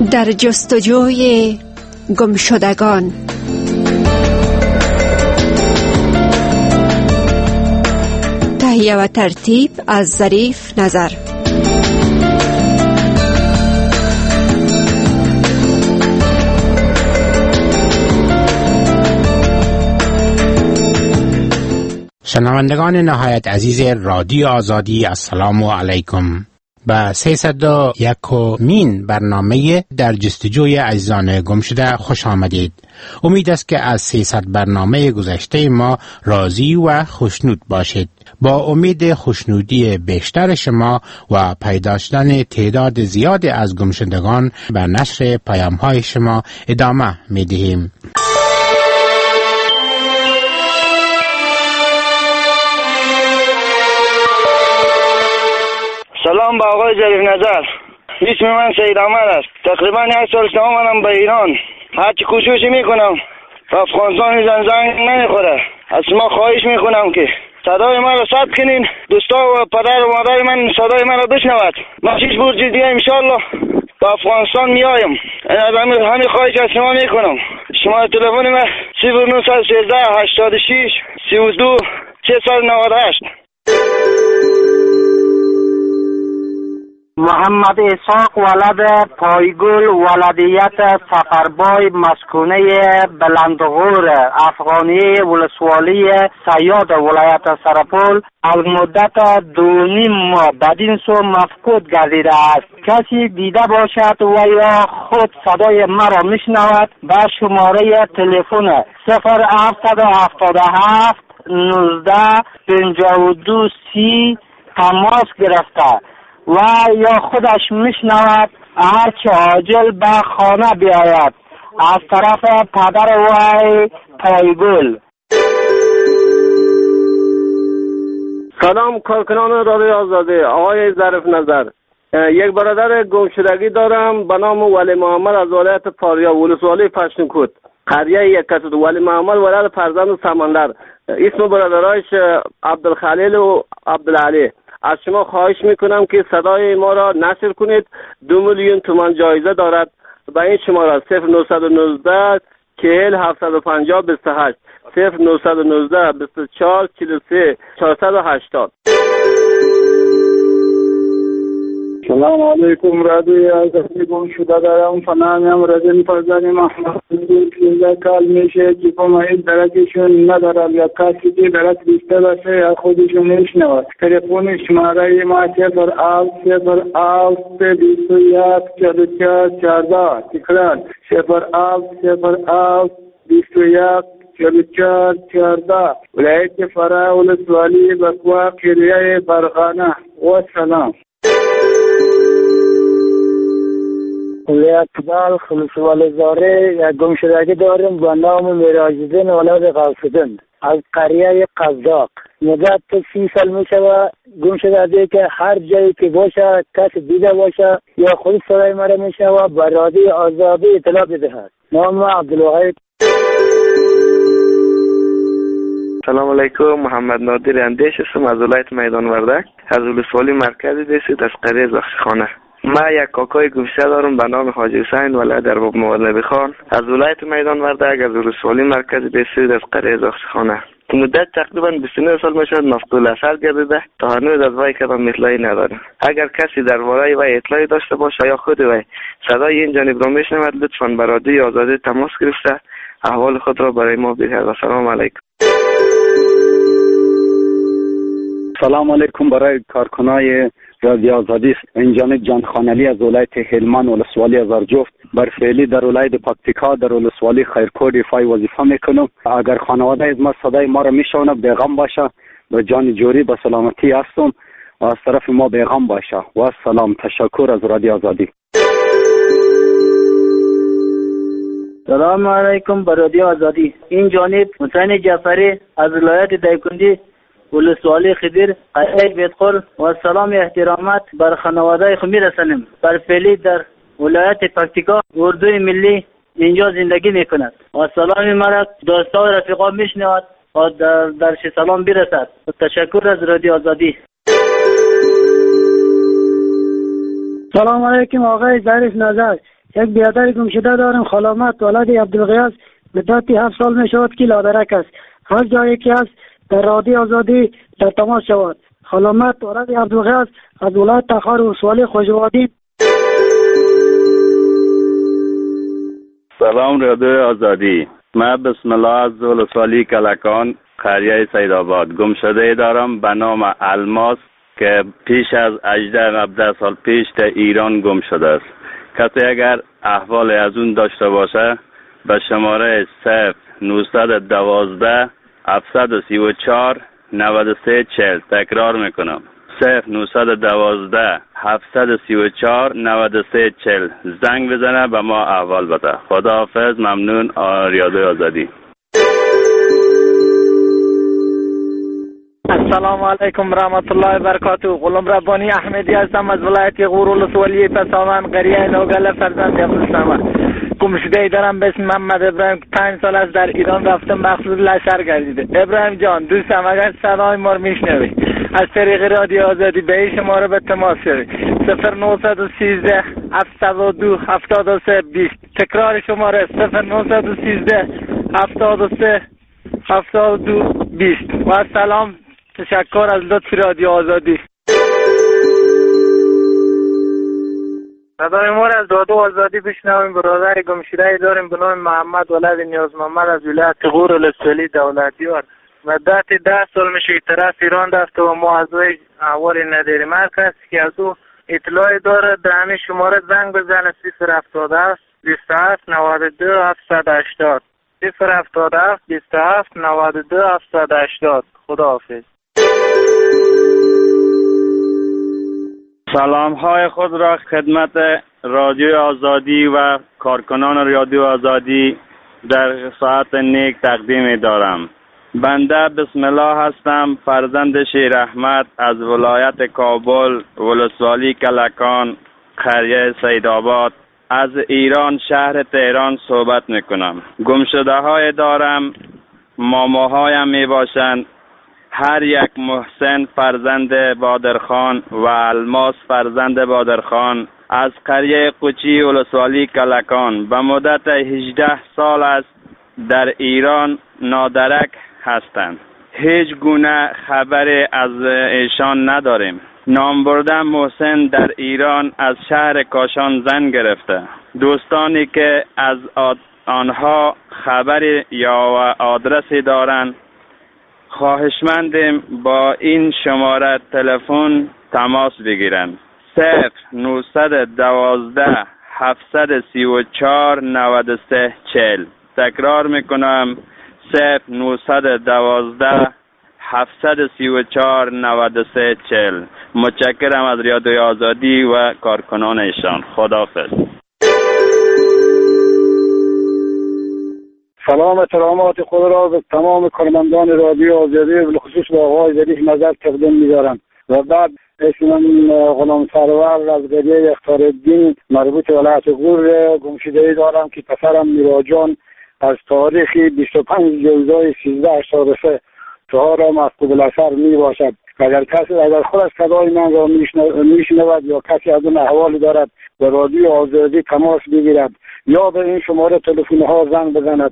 در جستجوی گمشدگان. تهیه و ترتیب از ظریف نظر. شنوندگان نهایت عزیز رادیو آزادی، السلام علیکم. به 301مین برنامه در جستجوی عزیزان گمشده خوش آمدید. امید است که از 300 برنامه گذشته ما راضی و خوشنود باشید. با امید خوشنودی بیشتر شما و پیدا شدن تعداد زیاد از گمشدگان به نشر پیام‌های شما ادامه می‌دهیم. سلام به آقای ظریف نظر. اسم من سید احمد است. تقریبا 1 سال آمدم به ایران. هرچی کوشش میکنم تا افغانستان زنگ نمیخوره. از شما خواهش میکنم که صدای من را ثبت کنین. دوستا و پدر و مادر من صدای من را بشنود. من 6 برج دیگه ان شاء الله به افغانستان میایم. همین خواهش از شما میکنم. شما تلفن من 0913 86 32 698. محمد اسحاق ولد پایگل، ولدیت سفربای، مسکونه بلندغور، افغانی، ولسوالی سیاد ولایت سرپل. از مدت 2.5 ماه بدین سو مفقود گردیده است. کسی دیده باشد و یا خود صدای مرا میشنود به شماره تلفن 0777 19 52 30 تماس گرفته و یا خودش میشنود هرچه عاجل به خانه بیاید. از طرف پدر وی پایگل. سلام کارکنان رادیو آزادی، آقای ظریف نظر. یک برادر گمشدگی دارم به نام ولی محمد از ولایت پاریا، ولسوالی پشتونکوت، قریه یک کسود. ولی محمد ولد فرزند سمندر. اسم برادرایش عبدالخلیل و عبدالعلی. از شما خواهش میکنم که صدای ما را نشر کنید. 2 میلیون تومان جایزه دارد. به این شماره 0919 40 750 28 0919 24 43 480. سلام علیکم. رادیوی آزادی گمشده دارم. فنامیم رزین فرزند محمد 13 سال میشه که فهمید درکشون ندارم یا کسی که درک بیشتر باشه یا خودشون میشنود. تلفن شماره ما 07 21 44 14. تکرار 07 21 44 14. ولایت فرا، ولسوالی بکوا، قریه برغانه. و سلام. ولایت بلخ، ولسوالی زاره. یک گمشدگی داریم به نام میراج‌الدین ولد غوث‌الدین از قریه قزاق. مدت 30 سال میشه و گمشدگی که هر جایی که باشه کسی دیده باشه یا خود صدای مرا میشه و به رادیو آزادی اطلاع بدهد. نام عبدالوحید. سلام علیکم. محمد نادر اندیش هستم از ولایت میدان وردک، از ولسوالی مرکزی دستید از قریه زاخشخانه. من یک کاکای گمشده دارم به نام حاجی حسین ولد ارباب مولوی خان از ولایت میدان وردک، از ولسوالی مرکزی دستید از قریه زاخشخانه. مدت تقریبا 29 سال میشد مفقود اثر گردیده. تا هنوز از وی کدام اطلاعی ندارم. اگر کسی درباره وی اطلاعی داشته باشه یا خود وی صدای این جانب را میشنود، لطفاً به رادیو آزادی تماس گرفته احوال خود را برای ما بدهید. و سلام علیکم. سلام علیکم. برای کارکنای رادیو آزادی اینجا جان خانلی از ولایت هلمند، ولسوالی هزارجفت. بر فعلی در ولایت پکتیکا در ولسوالی خیرکوٹ فای وظیفه میکنم. اگر خانواده از ما صدای ما را میشنوه بیغم باشه، به جان جوری به سلامتی هستم و از طرف ما بیغم باشه. و سلام. تشکر از رادیو آزادی. سلام علیکم به رادیو آزادی. این جانب حسین جعفری از ولایت دایکندی، ولسوالی خدیر، قریه بیتقل. و سلام احترامات بر خانواده خود میرسانیم. بر فعلی در ولایت پکتیکا اردوی ملی اینجا زندگی میکند و سلام مرا دوستا و رفیقا میشنود و در سلام برسد. تشکر از رادیو آزادی. سلام علیکم آقای ظریف نظر. یک برادر گمشده دارم، خلامت ولد عبدالغیاث، مدت 7 سال می شود که لادرک است. هر جایی که است در رادیو آزادی در تماس شود. خلامت ولد عبدالغیاث از ولایت تخار ولسوالی خوشوادی. سلام رادیو آزادی. من بسم الله از ولسوالی کلکان قریه سیدآباد گمشده دارم به نام الماس که پیش از 18 سال پیش در ایران گم شده است. کسی اگر احوال از اون داشته باشه به شماره 0912 734 9340 تکرار میکنم 0912 734 9340 زنگ بزنه به ما احوال بده. خداحافظ. ممنون. رادیو آزادی. السلام علیکم رحمت الله و برکاته. غلام ربانی احمدی هستم از ولایت غور ولسوالی پسامن قریه نوگله فرزند عبدالصمد. گمشده دارم به اسم محمد ابراهیم. 5 سال از در ایران رفتم مخصوص لشکر گردیده. ابراهیم جان دوستم اگر صدای ما رو میشنوی از طریق رادیو آزادی به این شماره به تماس شوی 0913 702 73 20. تکرار شماره 0913 73 72 20. و سلام. تشکر از لطف رادیو آزادی. صدای ما از رادیو آزادی بشنویم. برادر گمشده داریم به نام محمد ولد نیاز محمد از ولایت غور ولسوالی دولتیار. مدت 10 سال میشه طرف ایران رفته و ما از وی احوالی نداریم. هر کسی که از او اطلاعی داره در همین شماره زنگ بزنه 077 27 92 780 077 27 92 780. خداحافظ. سلام های خود را خدمت رادیو آزادی و کارکنان رادیو آزادی در ساعت نیک تقدیم دارم. بنده بسم الله هستم، فرزند شیر احمد از ولایت کابل ولسوالی کلکان قریه سیدآباد از ایران شهر تهران صحبت میکنم. گمشده های دارم، ماماهایم می باشند. هر یک محسن فرزند بادرخان و الماس فرزند بادرخان از قریه قوچی ولسوالی کلکان به مدت 18 سال است در ایران نادرک هستند. هیچ گونه خبری از ایشان نداریم. نام بردن محسن در ایران از شهر کاشان زن گرفته. دوستانی که از آنها خبری یا آدرسی دارند خواهشمندیم با این شماره تلفن تماس بگیرند. 0912 734 9340. تکرار میکنم 0912 734 9340. متشکرم از رادیو آزادی و کارکنان ایشان. خداحافظ. سلام احترامات خود را به تمام کارمندان رادیو آزادی و خصوص به آقای ظریف نظر تقدیم می‌دارم. و بعد اسم من غلام سرور از قریه اختارالدین مربوط ولایت غور گمشده‌ای دارم که پسرم میراجان از تاریخ 25 جوزای 1383 چهار مفقود الاثر می باشد. اگر خود صدای من را میشنود یا کسی از اون احوالی دارد به رادیو آزادی تماس بگیرد یا به این شماره تلفن ها زنگ بزند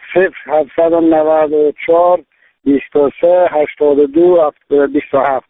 0794 23 82 27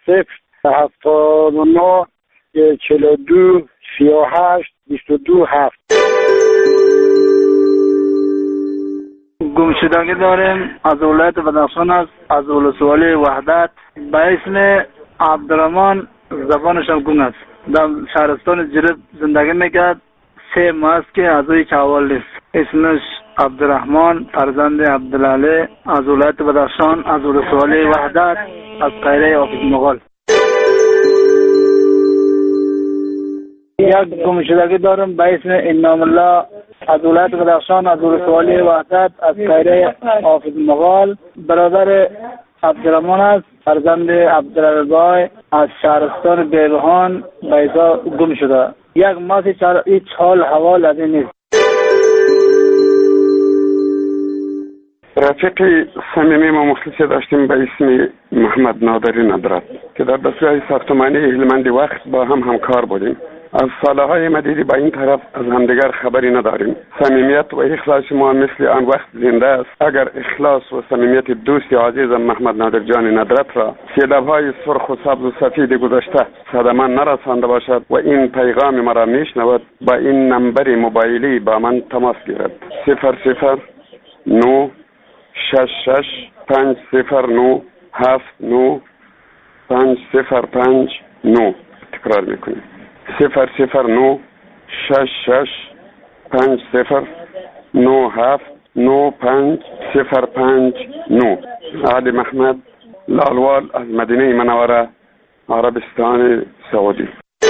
079 42 38 22 7. گمشدگی داریم از ولایت بدخشان است، از ولسوالی وحدت. به اسم عبدالرحمن، زبانش هم گم است، در شهرستان جرب زندگی میکرد. 3 ماه است که از هیچ احوال نیست. اسمش عبدالرحمن فرزند عبدالعلی از ولایت بدخشان از ولسوالی وحدت از قریه حافظ مغال. یک گمشدگی دارم به اسم انعام الله از ولایت بدخشان از ولسوالی وحدت از قریه حافظ مغال. برادر عبدالرحمن است، فرزند عبدالعلی از شهرستان بیبهان بیضا گم شده. یک ماه هیچ حال حوال از این نیست. رفیق صمیمی ما مخلصی داشتیم به اسم محمد نادری ندرت که در دستگاه ساختمانی هلمند وقت با هم همکار بودیم. از سالهای مدیدی به این طرف از همدیگر خبری نداریم. صمیمیت و اخلاص ما مثل آن وقت زنده است. اگر اخلاص و صمیمیت دوست عزیزم محمد نادر جان ندرت را سیلاب‌های سرخ و سبز و سفید گذشته صدمه نرسانده باشد و این پیغام مرا میشنود، با این نمبر موبایلی با من تماس گیرد. 009 66 509 79 505 تکرار میکنیم. 009 66 50 97 95 علی محمد لالوال از مدینه منوره عربستان سعودی.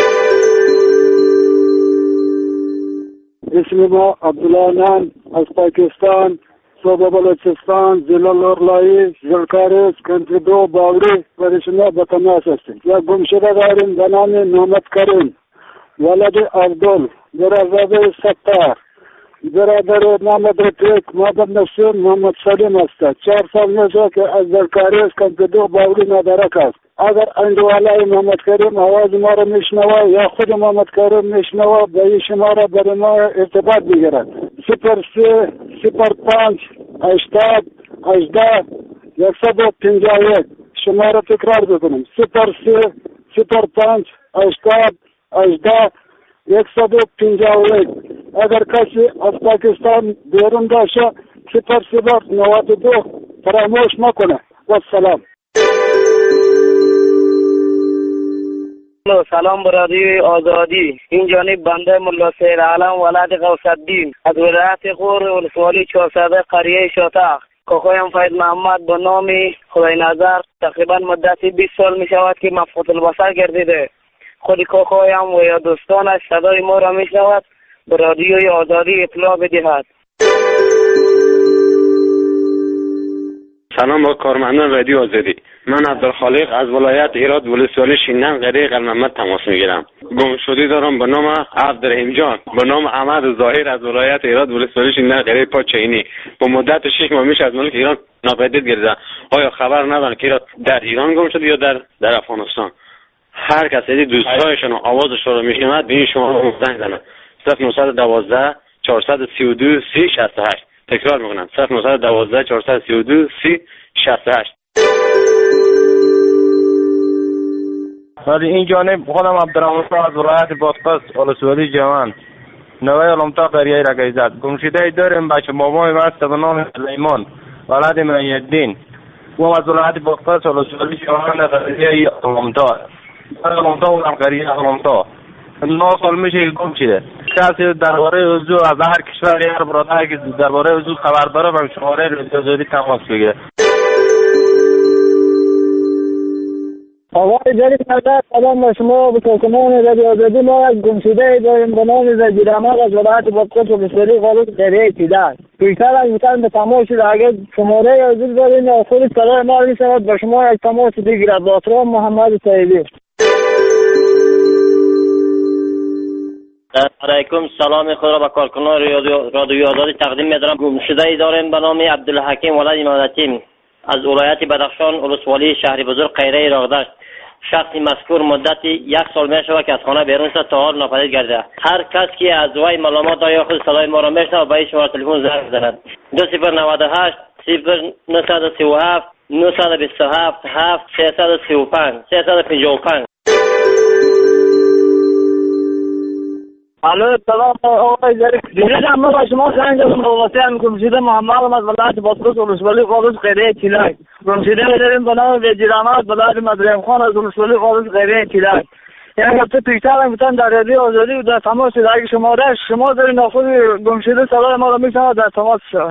اسم ما عبدالله نان از پاکستان، صوبه بلوچستان، ضلع لورلایی، زرکارس، کنتری 2 باوری و شما به تماس هستیم. یک گمشده داریم به نام محمد کریم ولد عبدال، برادر ستار، برادر محمد رفیق، محمد نسیم، محمد سلیم است. 4 سال میشه که از زرکارس کنتری 2 باوری مدرک است. اگر اندوالای محمد کریم آواز ما را میشنوه یا خود محمد کریم میشنوه به این شماره برای ما ارتباط بگیرد. 03 05 80 18 151 شماره تکرار بکنم. 03 05 80 18 151. اگر کسی از پاکستان بیرون باشه 0092 فراموش نکنه. و سلام. سلام برادری آزادی. این جانب بنده ملا سیر عالم ولد غوث الدین از ولایت غور ولسوالی 400 قریه شاتخ. کاکایم فید محمد به نام خدای نظر تقریبا مدتی 20 سال می شود که مفقود البصر گردیده. خود کاکایم و یا دوستانش صدای ما را می شود به رادیوی آزادی اطلاع بدهد. سلام با کارمندان رادیو آزادی. من عبدالخالق از ولایت ایراد ولسوالی شینن قریه قلمحمد تماس میگیرم. گمشدگی دارم به نام عبدالرحیم جان به نام احمد ظاهر از ولایت ایراد ولسوالی شینن قریه پاچینی. با مدت 6 ماه میشه از ملک ایران ناپدید گردیده. آیا خبر ندارن که در ایران گم شده یا در افغانستان؟ هر کسی دوستایشون آوازش رو میشنوه به این شما زنگ زنه. 0912 432 3068. تکرار میکنم 0912 432 3068. ولی این جانب خودم عبدالرحمن از ولایت بادغیس ولسوالی جوان نوای علمتا قریه رگیزد. گمشده داریم بچه بابای وست به نام سلیمان ولد معیدین و از ولایت بادغیس ولسوالی جوان قریه علمتا و قریه علمتا 9 سال میشه گم شده. کسی درباره وضو از هر کشور هر برادر که درباره وضو خبر داره با شماره رادیو آزادی تماس بگیره. آقای جلیل نظر سلام به شما و کارکنان رادیو آزادی. ما از گمشده داریم به نام زجیرامق از ولایت بادغیس ولسوالی قالوس قریه تیدر. بیشتر از میتونم به تماس شده. اگر شماره حضور دارین یا خود صدای ما رو میشود به شما یک تماس بگیرد. با احترام محمد سعیدی. علیکم سلام خود را به کارکنان رادیو آزادی تقدیم می‌دارم. گمشده‌ای داریم به نام عبدالحکیم ولد امام‌الدین از ولایت بدخشان ولسوالی شهر بزرگ قیره راغدشت. شخصی مذکور مدتی 1 سال میشود که از خانه بیرون شد تا حال ناپدید گردیده. هر کس که از وی معلومات یا خود صدای ما را میشنوه به این شماره تلفن زنگ بزند. 2098 0937 927 7 335 355. الو سلام آقای ظریف. دیروز ما با شما زنگ زدم به واسطه گمشده محمد از ولایت بادغیس ولسوالی قالوس قریه چیلک. گمشده داریم به نام وزیرامد ولایت مدریم خان از ولسوالی قالوس قریه چیلک. یک هفته پیشتر میتونم در رادیو آزادی و در تماس شد. اگه شما دارین خود گمشده صدای ما رو میشنوید در تماس شد.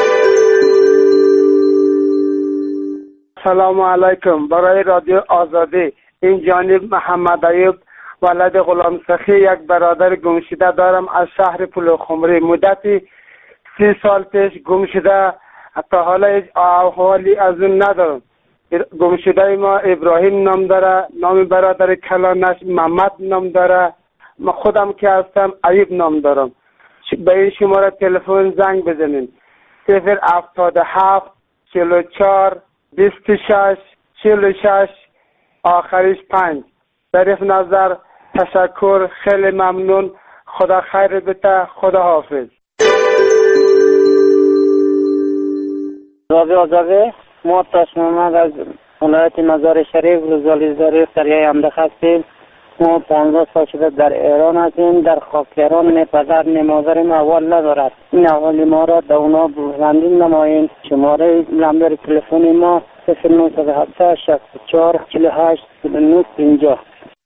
سلام علیکم. برای رادیو آزادی این جانب محمد ایوب ولد غلام سخی یک برادر گمشده دارم از شهر پلوخمری. مدتی 30 سال پیش گمشده تا حالا هیچ احوالی از اون ندارم. گمشده ما ابراهیم نام داره، نام برادر کلانش محمد نام داره، ما خودم که هستم ایوب نام دارم. به این شماره تلفن زنگ بزنین 077 44 26 46 آخرش 5. صرف نظر تشکر، خیلی ممنون. خدا خیر بده. خدا حافظ. رادیو آزادی، ما محمد از ولایت مزار شریف روزالی ظریف دریای همدغ هستیم. ما 15 سال شده در ایران هستیم. در خاک ایران نه پدر نه مادرم اول ندارد. این احوالی ما را در اونا بلندین نماییم. شماره نمبر تلفن ما 0917 64 48 29 50.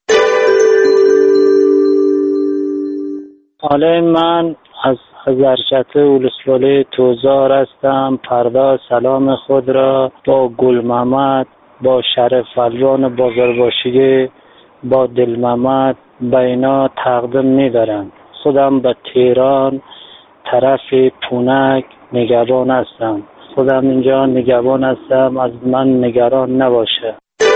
حالا من از هزارشته ولسوالی توزار هستم. پرده سلام خود را با گل محمد، با شرف الوان بازرگاشی، با دل محمد به اینا تقدیم می‌دارم. خودم به تهران طرف پونک نگهبان هستم. خودم اینجا نگهبان هستم، از من نگران نباشه.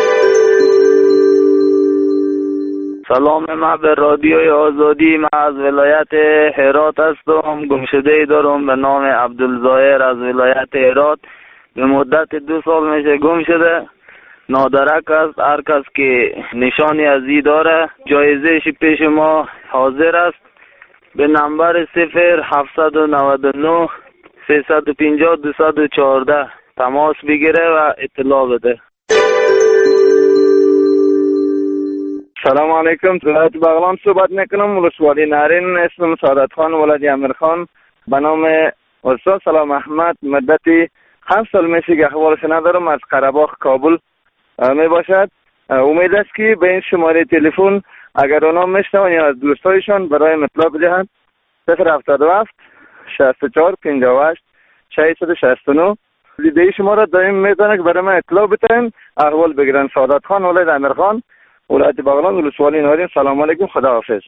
سلام، من به رادیوی آزادی. من از ولایت هرات هستم. گمشده‌ای دارم به نام عبدالظاهر از ولایت هرات. به مدت 2 سال میشه گم شده. نادرک است. هر کس که نشانی از این داره جایزه‌اش پیش ما حاضر است. به نمبر 0799 350 214 تماس بگیره و اطلاع بده. سلام علیکم. ولایت بغلان صحبت میکنم. ولسوالی نارین. اسمم سعادت خان ولادی امیر خان. به نام استاد سلام احمد. مدتی 7 سال میشه که احوالش ندارم. از قره‌باغ کابل می باشد. امید است که به این شماره تلفن اگر اونا میشنون یا از دوستایشان برای مطلب بدهند 077 64 58 669. لیده شما را دائم میزنه که برای من اطلاع بدهند، احوال بگیرن. سعادت خان ولایت امیر خان، ولایت بغلان، ولسوالی نارین. سلام علیکم. خدا حافظ.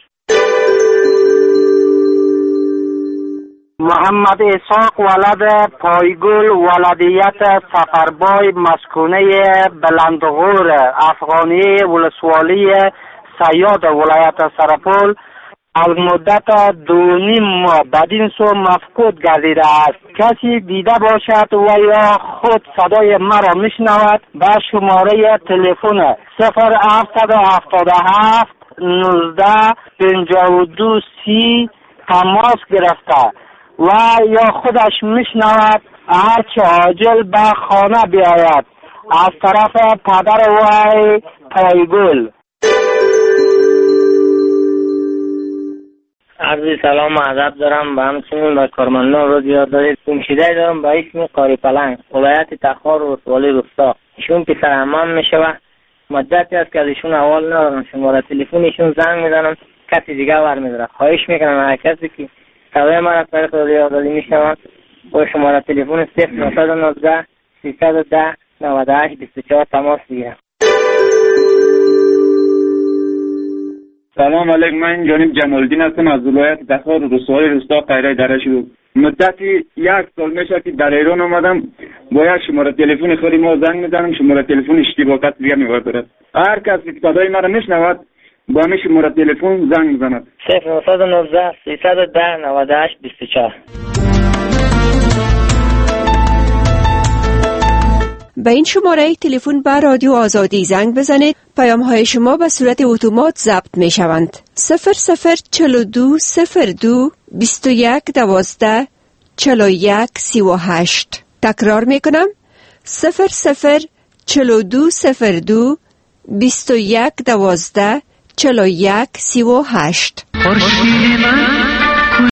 محمد اسحاق ولد پایگل ولدیت سفربای مسکونه بلندغور افغانی ولسوالی سیاد ولایت سرپل از مدت 2.5 ماه بدین سو مفقود گردیده است. کسی دیده باشد و یا خود صدای مرا میشنود به شماره تلفن 0777 19 52 30 تماس گرفته و یا خودش میشنود هرچه عاجل به خانه بیاید. از طرف پدر وی پایگل. عرض سلام و ادب دارم به همچنین به کارمندان رادیو آزادی. گمشده دارم به اسم قاری پلنگ، ولایت تخار و ولسوالی روستا. ایشون پسر عمم میشوه. مدتی است که از ایشون احوال ندارم. شماره تلفن ایشون زنگ میزنم کسی دیگه برمیداره. خواهش میکنم هر کسی که صدای ما را از طریق رادیو آزادی میشنوند با شماره تلفن 0919 310 98 24 تماس بگیرند. سلام علیکم. من جانب جمالدین هستم از ولایت تخار و ولسوالی روستا قیره درشو. مدتی 1 سال میشه که در ایران آمدم. باید شماره تلفن خودی ما زنگ میزنم، شماره تلفن اشتباهات دیگه میورداره. هر کسی که صدای مرا میشنود با همین شماره تلفن زنگ میزند. 0919 310 98 24. به این شماره تلفن به رادیو آزادی زنگ بزنید. پیام های شما به صورت اتومات ضبط می شوند. 0042 02 21 12 41 38. تکرار می کنم. 0042 02 21 12 41 38. خورشید من